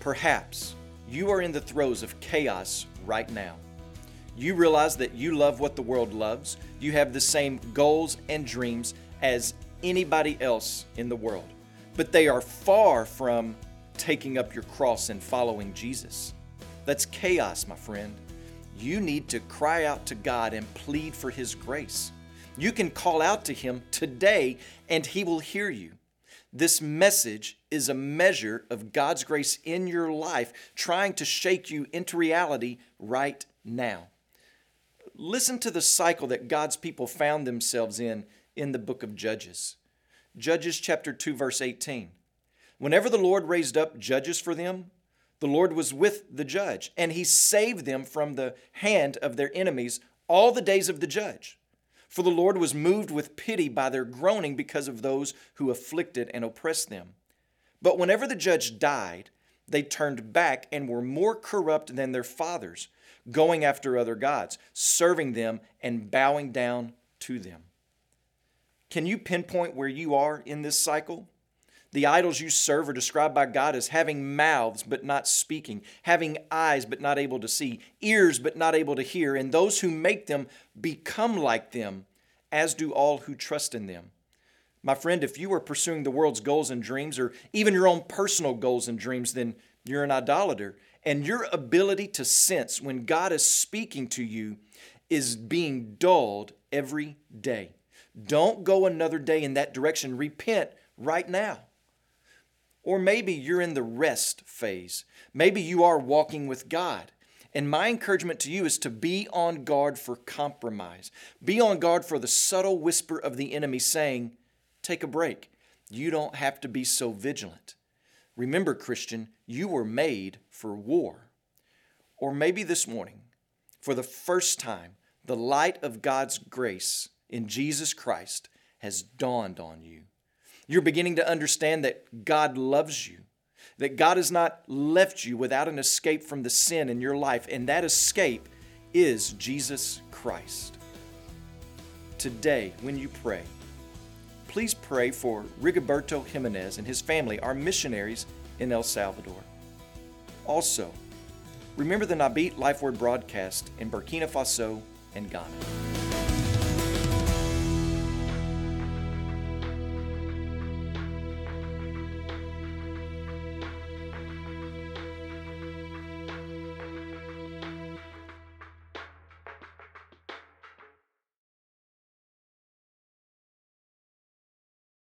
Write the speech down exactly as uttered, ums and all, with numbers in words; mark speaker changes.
Speaker 1: Perhaps you are in the throes of chaos right now. You realize that you love what the world loves. You have the same goals and dreams as anybody else in the world, but they are far from taking up your cross and following Jesus. That's chaos, my friend. You need to cry out to God and plead for His grace. You can call out to Him today and He will hear you. This message is a measure of God's grace in your life, trying to shake you into reality right now. Listen to the cycle that God's people found themselves in in the book of Judges. Judges chapter two, verse eighteen. Whenever the Lord raised up judges for them, the Lord was with the judge, and He saved them from the hand of their enemies all the days of the judge. For the Lord was moved with pity by their groaning because of those who afflicted and oppressed them. But whenever the judge died, they turned back and were more corrupt than their fathers, going after other gods, serving them and bowing down to them. Can you pinpoint where you are in this cycle? The idols you serve are described by God as having mouths but not speaking, having eyes but not able to see, ears but not able to hear, and those who make them become like them, as do all who trust in them. My friend, if you are pursuing the world's goals and dreams, or even your own personal goals and dreams, then you're an idolater, and your ability to sense when God is speaking to you is being dulled every day. Don't go another day in that direction. Repent right now. Or maybe you're in the rest phase. Maybe you are walking with God. And my encouragement to you is to be on guard for compromise. Be on guard for the subtle whisper of the enemy saying, take a break. You don't have to be so vigilant. Remember, Christian, you were made for war. Or maybe this morning, for the first time, the light of God's grace in Jesus Christ has dawned on you. You're beginning to understand that God loves you, that God has not left you without an escape from the sin in your life, and that escape is Jesus Christ. Today, when you pray, please pray for Rigoberto Jimenez and his family, our missionaries in El Salvador. Also, remember the Nabit Life Word broadcast in Burkina Faso and Ghana.